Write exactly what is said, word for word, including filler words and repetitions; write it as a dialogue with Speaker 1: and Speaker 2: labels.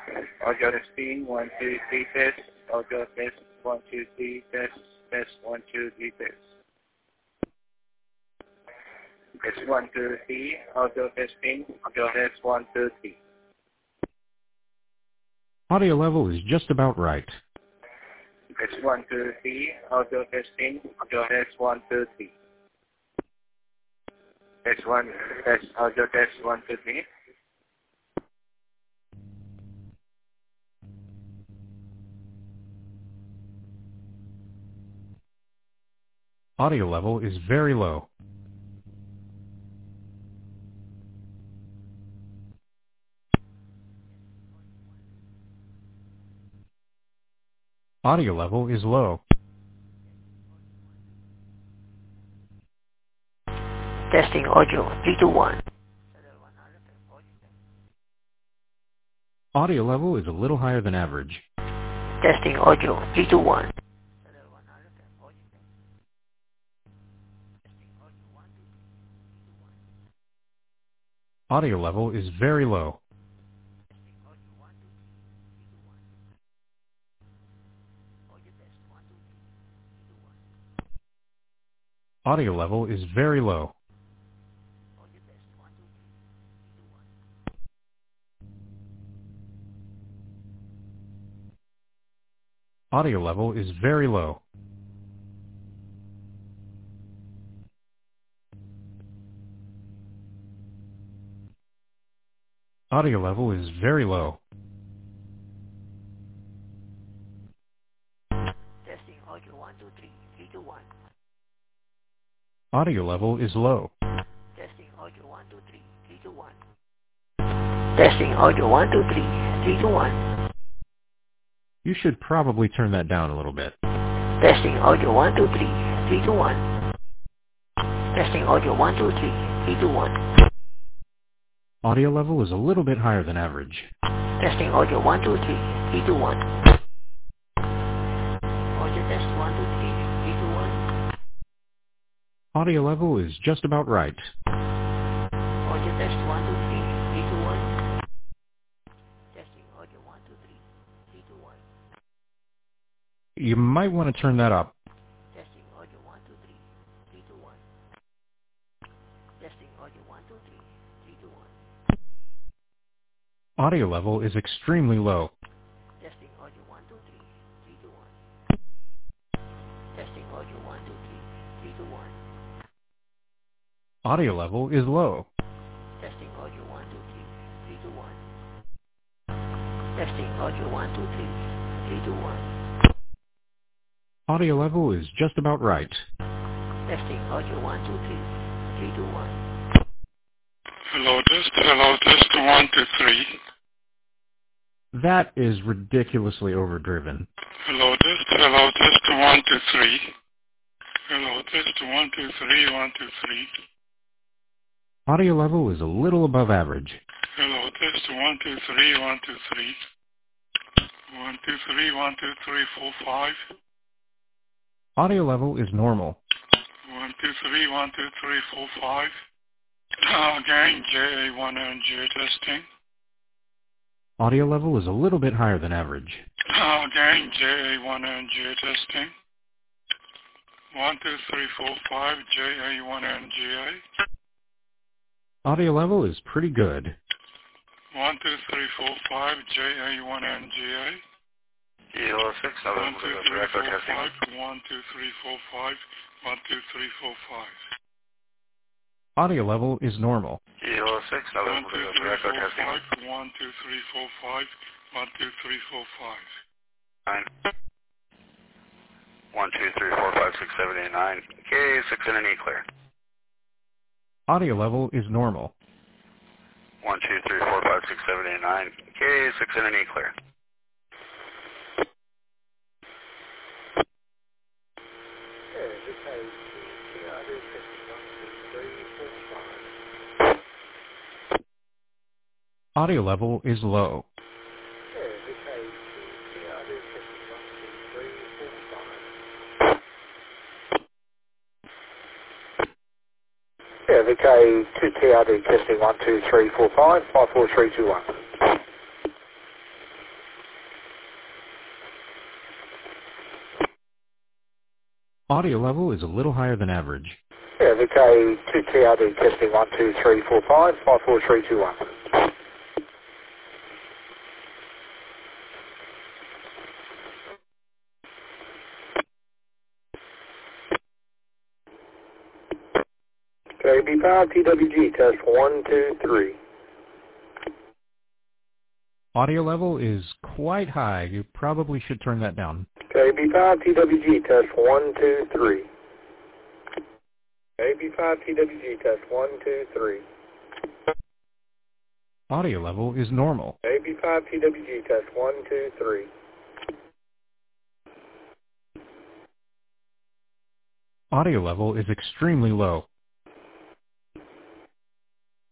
Speaker 1: Audio testing, one, two, three, test. Audio test, one, two, three, test. Test, one, two, three, test. Test, one, two, three. Audio testing. Audio test, one, two, three.
Speaker 2: Audio level is just about right.
Speaker 1: Test, one, two, three. Audio testing. Audio test, one, two, three. Test, one, test. Audio test, one, two, three.
Speaker 2: Audio level is very low. Audio level is low.
Speaker 3: Testing audio, three two one.
Speaker 2: Audio level is a little higher than average.
Speaker 3: Testing audio, three two one.
Speaker 2: Audio level is very low. Audio level is very low. Audio level is very low. Audio level is very low.
Speaker 3: Testing audio, one two three, three two one.
Speaker 2: Audio level is low.
Speaker 3: Testing audio, one two three, three two one. Testing audio, one two three, three two one.
Speaker 2: You should probably turn that down a little bit.
Speaker 3: Testing audio, one two three, three two one. Testing audio, one two three, three two one.
Speaker 2: Audio level is a little bit higher than average.
Speaker 3: Testing audio, one two three, three two one. Audio test, one two three, three two one.
Speaker 2: Audio level is just about right.
Speaker 3: Audio test, one two three, three two one. Testing audio, one two three, three two one.
Speaker 2: You might want to turn that up.
Speaker 3: Testing audio, one two three, three two one. Testing audio, one two three, three two one.
Speaker 2: Audio level is extremely low.
Speaker 3: Testing audio, one two three, three two one. Testing audio, one two three, three two one.
Speaker 2: Audio level is low.
Speaker 3: Testing audio, one two three, three two one. Testing audio, one two three, three two one.
Speaker 2: Audio level is just about right.
Speaker 3: Testing audio, one two three, three two one.
Speaker 4: Hello, test, hello, test, one, two, three.
Speaker 2: That is ridiculously overdriven.
Speaker 4: Hello, test, hello, test, one, two, three. Hello, test, one, two, three, one, two, three.
Speaker 2: Audio level is a little above average.
Speaker 4: Hello, test, one, two, three, one, two, three. One, two, three, one, two, three, four, five.
Speaker 2: Audio level is normal.
Speaker 4: One, two, three, one, two, three, four, five. Again, J A one N J testing.
Speaker 2: Audio level is a little bit higher than average.
Speaker 4: Again, J A one N J testing. One, two, three, four, five, J A one N G A.
Speaker 2: Audio level is pretty good.
Speaker 4: One, two, three, four, five, J A one N G A.
Speaker 1: Kilo six,
Speaker 4: One, two, three, four, five, one, two, three, four, five, one, two, three, four, five.
Speaker 2: Audio level is normal.
Speaker 1: Kilo six,
Speaker 4: One, two, three, four, five, one, two, three, four, five, one, two, three, four, five.
Speaker 1: Nine. One, two, three, four, five, six, seven, eight, nine. Okay, six in an E clear.
Speaker 2: Audio level is normal.
Speaker 1: One, two, three, four, five, six, seven, eight, nine. Okay, six in an E clear.
Speaker 2: Audio level is low.
Speaker 5: Yeah, V K two T R D testing one two three four five five four three two one.
Speaker 2: Audio level is a little higher than average.
Speaker 5: Yeah, V K two T R D testing one two three four five five four three two one. K B five T W G test one two three.
Speaker 2: Audio level is quite high. You probably should turn that down.
Speaker 5: K B five T W G test one two three. K B five T W G test one two three.
Speaker 2: Audio level is normal.
Speaker 5: K B five T W G test one two three.
Speaker 2: Audio level is extremely low.